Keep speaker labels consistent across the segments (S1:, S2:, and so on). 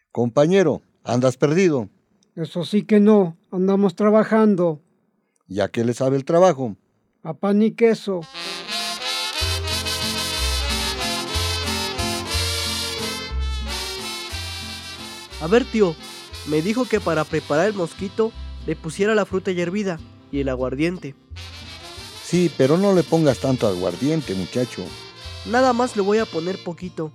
S1: Compañero, ¿andas perdido?
S2: Eso sí que no, andamos trabajando.
S1: ¿Ya qué le sabe el trabajo?
S2: A pan y queso.
S3: A ver, tío, me dijo que para preparar el mosquito le pusiera la fruta hervida y el aguardiente.
S1: Sí, pero no le pongas tanto aguardiente, muchacho.
S3: Nada más le voy a poner poquito,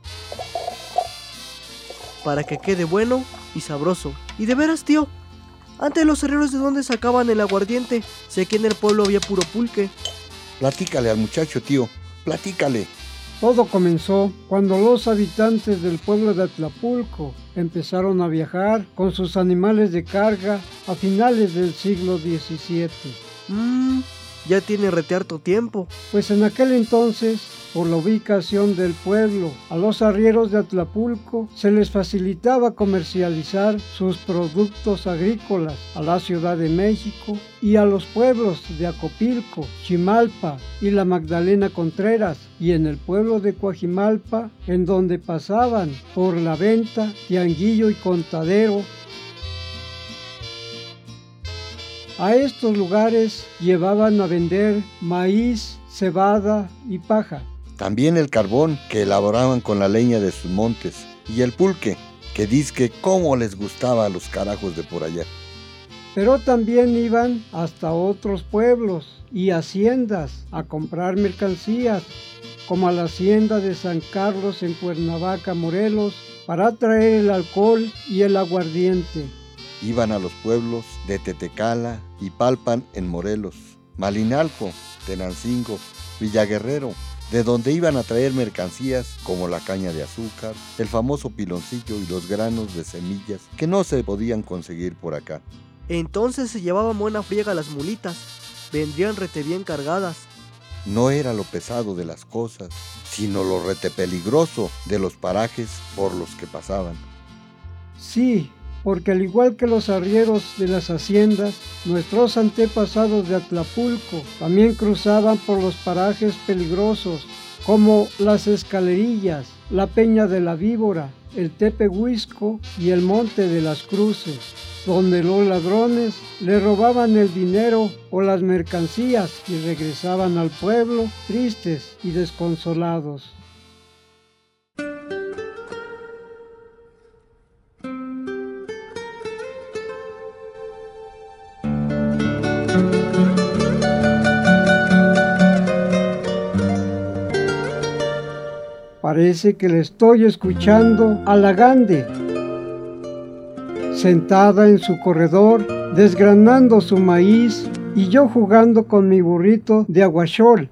S3: para que quede bueno y sabroso. Y de veras, tío, antes los herreros ¿de dónde sacaban el aguardiente? Si aquí en el pueblo había puro pulque.
S1: Platícale al muchacho, tío, platícale.
S2: Todo comenzó cuando los habitantes del pueblo de Atlapulco empezaron a viajar con sus animales de carga a finales del siglo XVII.
S3: Ya tiene rete harto tiempo.
S2: Pues en aquel entonces, por la ubicación del pueblo, a los arrieros de Atlapulco se les facilitaba comercializar sus productos agrícolas a la Ciudad de México y a los pueblos de Acopilco, Chimalpa y la Magdalena Contreras, y en el pueblo de Coajimalpa, en donde pasaban por la venta, Tianguillo y Contadero. A estos lugares llevaban a vender maíz, cebada y paja.
S1: También el carbón que elaboraban con la leña de sus montes y el pulque, que dizque cómo les gustaba a los carajos de por allá.
S2: Pero también iban hasta otros pueblos y haciendas a comprar mercancías, como a la hacienda de San Carlos en Cuernavaca, Morelos, para traer el alcohol y el aguardiente.
S1: Iban a los pueblos de Tetecala y Palpan en Morelos, Malinalco, Tenancingo, Villaguerrero, de donde iban a traer mercancías como la caña de azúcar, el famoso piloncillo y los granos de semillas que no se podían conseguir por acá.
S3: Entonces se llevaban buena friega las mulitas, vendrían rete bien cargadas.
S1: No era lo pesado de las cosas, sino lo rete peligroso de los parajes por los que pasaban.
S2: Sí, porque al igual que los arrieros de las haciendas, nuestros antepasados de Atlapulco también cruzaban por los parajes peligrosos, como las Escalerillas, la Peña de la Víbora, el Tepehuisco y el Monte de las Cruces, donde los ladrones le robaban el dinero o las mercancías y regresaban al pueblo tristes y desconsolados. Parece que le estoy escuchando a la Gande, sentada en su corredor, desgranando su maíz y yo jugando con mi burrito de aguachol.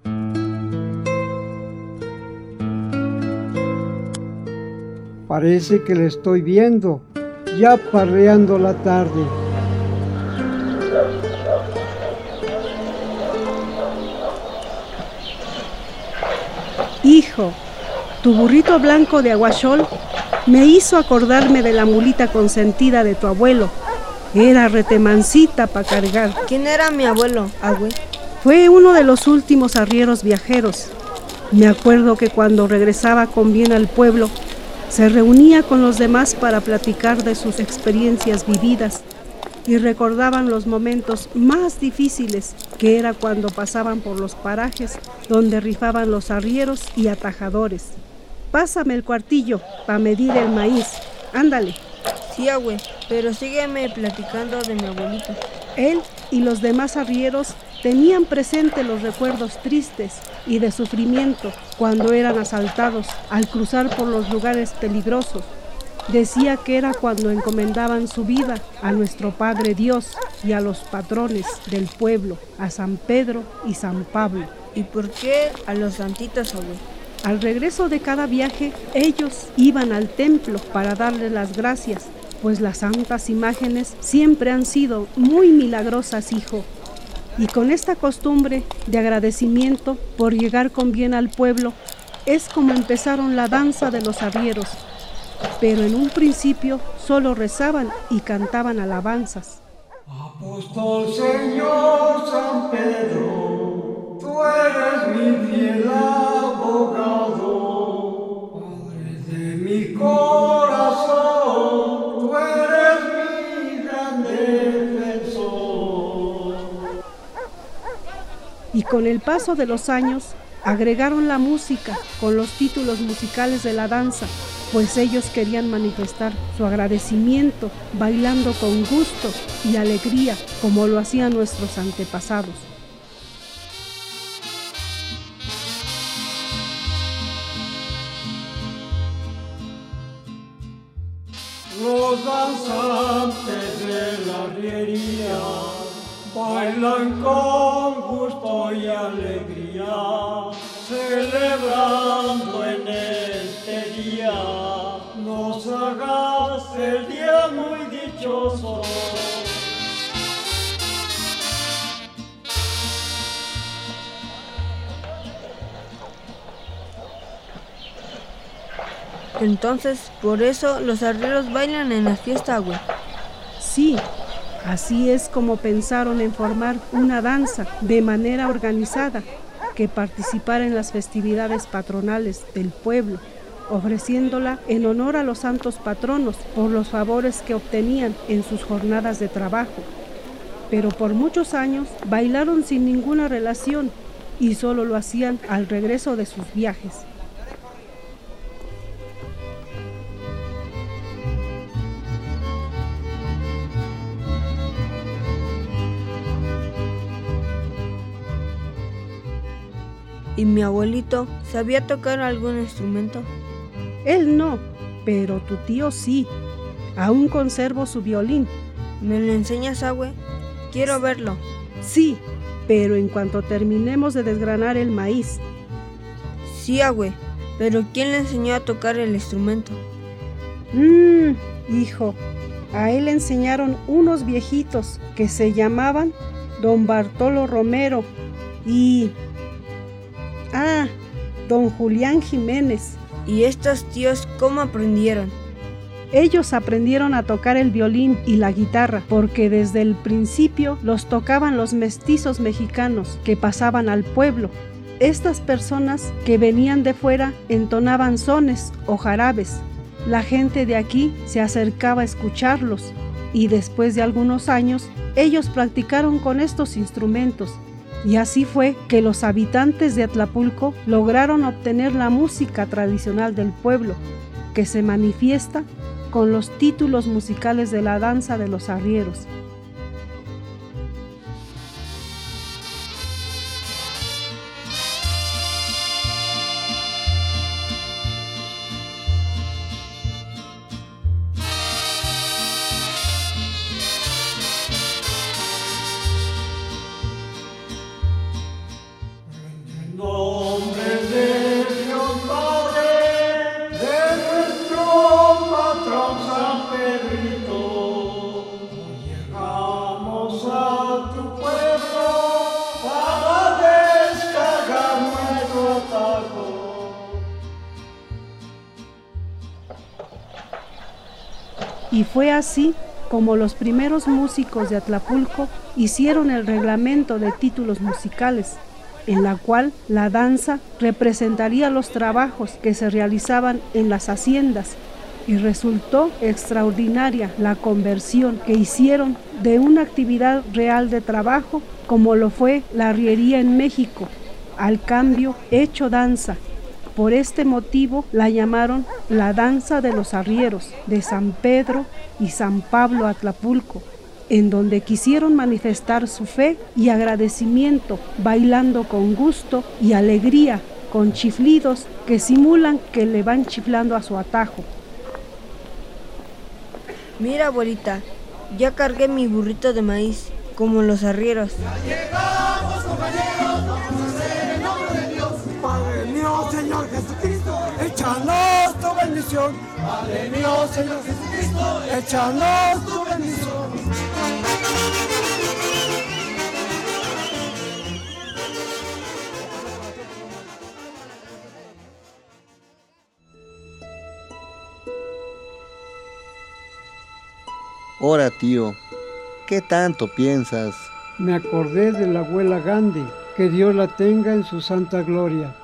S2: Parece que le estoy viendo, ya parreando la tarde.
S4: Hijo, tu burrito blanco de aguachol me hizo acordarme de la mulita consentida de tu abuelo. Era retemancita para cargar.
S5: ¿Quién era mi abuelo, abue?
S4: Fue uno de los últimos arrieros viajeros. Me acuerdo que cuando regresaba con bien al pueblo, se reunía con los demás para platicar de sus experiencias vividas y recordaban los momentos más difíciles, que era cuando pasaban por los parajes donde rifaban los arrieros y atajadores. Pásame el cuartillo para medir el maíz. Ándale.
S5: Sí, abue, pero sígueme platicando de mi abuelito.
S4: Él y los demás arrieros tenían presente los recuerdos tristes y de sufrimiento cuando eran asaltados al cruzar por los lugares peligrosos. Decía que era cuando encomendaban su vida a nuestro Padre Dios y a los patrones del pueblo, a San Pedro y San Pablo.
S5: ¿Y por qué a los santitos, abue?
S4: Al regreso de cada viaje, ellos iban al templo para darle las gracias, pues las santas imágenes siempre han sido muy milagrosas, hijo. Y con esta costumbre de agradecimiento por llegar con bien al pueblo, es como empezaron la danza de los arrieros. Pero en un principio solo rezaban y cantaban alabanzas.
S2: Apóstol Señor San Pedro, tú eres mi fiel abogado, Padre de mi corazón.
S4: con el paso de los años agregaron la música con los títulos musicales de la danza, pues ellos querían manifestar su agradecimiento bailando con gusto y alegría como lo hacían nuestros antepasados.
S2: Los danzantes de la arriería bailan con gusto y alegría, celebrando en este día. Nos hagas el día muy dichoso.
S5: Entonces, por eso los arrieros bailan en la fiesta, güey.
S4: Sí, así es como pensaron en formar una danza de manera organizada que participara en las festividades patronales del pueblo, ofreciéndola en honor a los santos patronos por los favores que obtenían en sus jornadas de trabajo. Pero por muchos años bailaron sin ninguna relación y solo lo hacían al regreso de sus viajes.
S5: ¿Y mi abuelito sabía tocar algún instrumento?
S4: Él no, pero tu tío sí. Aún conservo su violín.
S5: ¿Me lo enseñas, abue? Quiero verlo.
S4: Sí, pero en cuanto terminemos de desgranar el maíz.
S5: Sí, abue, pero ¿quién le enseñó a tocar el instrumento?
S4: Hijo, a él le enseñaron unos viejitos que se llamaban Don Bartolo Romero y... Don Julián Jiménez.
S5: ¿Y estos tíos cómo aprendieron?
S4: Ellos aprendieron a tocar el violín y la guitarra porque desde el principio los tocaban los mestizos mexicanos que pasaban al pueblo. Estas personas que venían de fuera entonaban sones o jarabes. La gente de aquí se acercaba a escucharlos y después de algunos años ellos practicaron con estos instrumentos. Y así fue que los habitantes de Atlapulco lograron obtener la música tradicional del pueblo, que se manifiesta con los títulos musicales de la danza de los arrieros. Y fue así como los primeros músicos de Atlapulco hicieron el reglamento de títulos musicales, en la cual la danza representaría los trabajos que se realizaban en las haciendas, y resultó extraordinaria la conversión que hicieron de una actividad real de trabajo, como lo fue la arriería en México, al cambio hecho danza. Por este motivo la llamaron la danza de los arrieros de San Pedro y San Pablo Atlapulco, en donde quisieron manifestar su fe y agradecimiento, bailando con gusto y alegría, con chiflidos que simulan que le van chiflando a su atajo.
S5: Mira, abuelita, ya cargué mi burrito de maíz, como los arrieros.
S6: Llegamos, compañeros, vamos a hacer en nombre de Dios. Padre mío, Señor Jesucristo, échanos tu bendición. Padre mío, Señor Jesucristo, échanos tu bendición.
S1: Ahora, tío, ¿qué tanto piensas?
S2: Me acordé de la abuela Gandhi, que Dios la tenga en su santa gloria.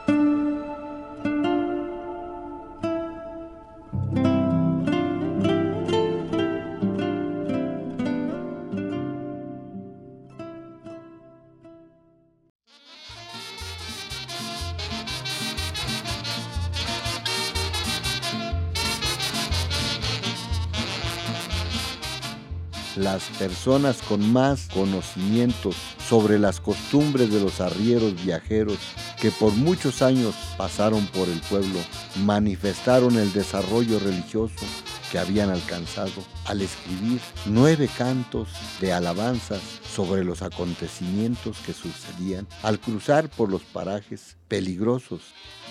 S1: las personas con más conocimientos sobre las costumbres de los arrieros viajeros que por muchos años pasaron por el pueblo, manifestaron el desarrollo religioso que habían alcanzado al escribir 9 cantos de alabanzas sobre los acontecimientos que sucedían al cruzar por los parajes peligrosos.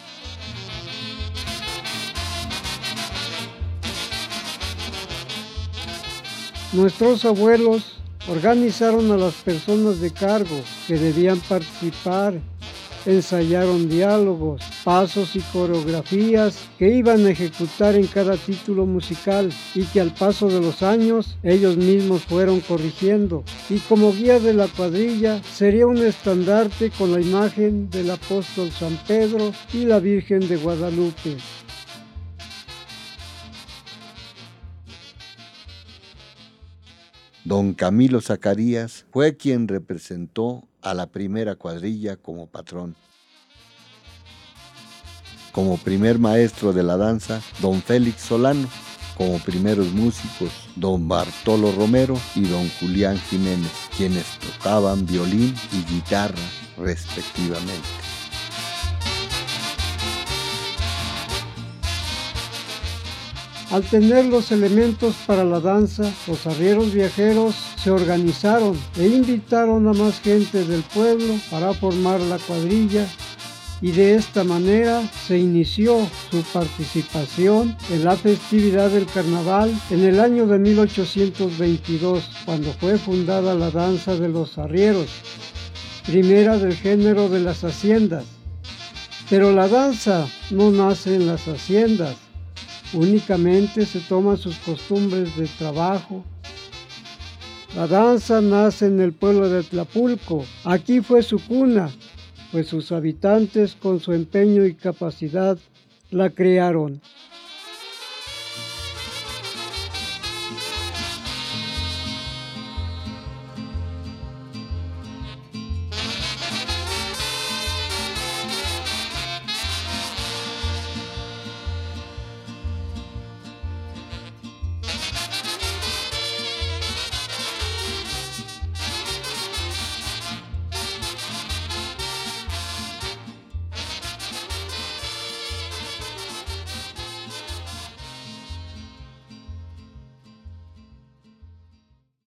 S2: Nuestros abuelos organizaron a las personas de cargo que debían participar, ensayaron diálogos, pasos y coreografías que iban a ejecutar en cada título musical y que al paso de los años ellos mismos fueron corrigiendo. Y como guía de la cuadrilla sería un estandarte con la imagen del apóstol San Pedro y la Virgen de Guadalupe.
S1: Don Camilo Zacarías fue quien representó a la primera cuadrilla como patrón. Como primer maestro de la danza, don Félix Solano. Como primeros músicos, don Bartolo Romero y don Julián Jiménez, quienes tocaban violín y guitarra respectivamente.
S2: Al tener los elementos para la danza, los arrieros viajeros se organizaron e invitaron a más gente del pueblo para formar la cuadrilla y de esta manera se inició su participación en la festividad del carnaval en el año de 1822, cuando fue fundada la danza de los arrieros, primera del género de las haciendas. Pero la danza no nace en las haciendas. Únicamente se toman sus costumbres de trabajo. La danza nace en el pueblo de Atlapulco. Aquí fue su cuna, pues sus habitantes con su empeño y capacidad la crearon.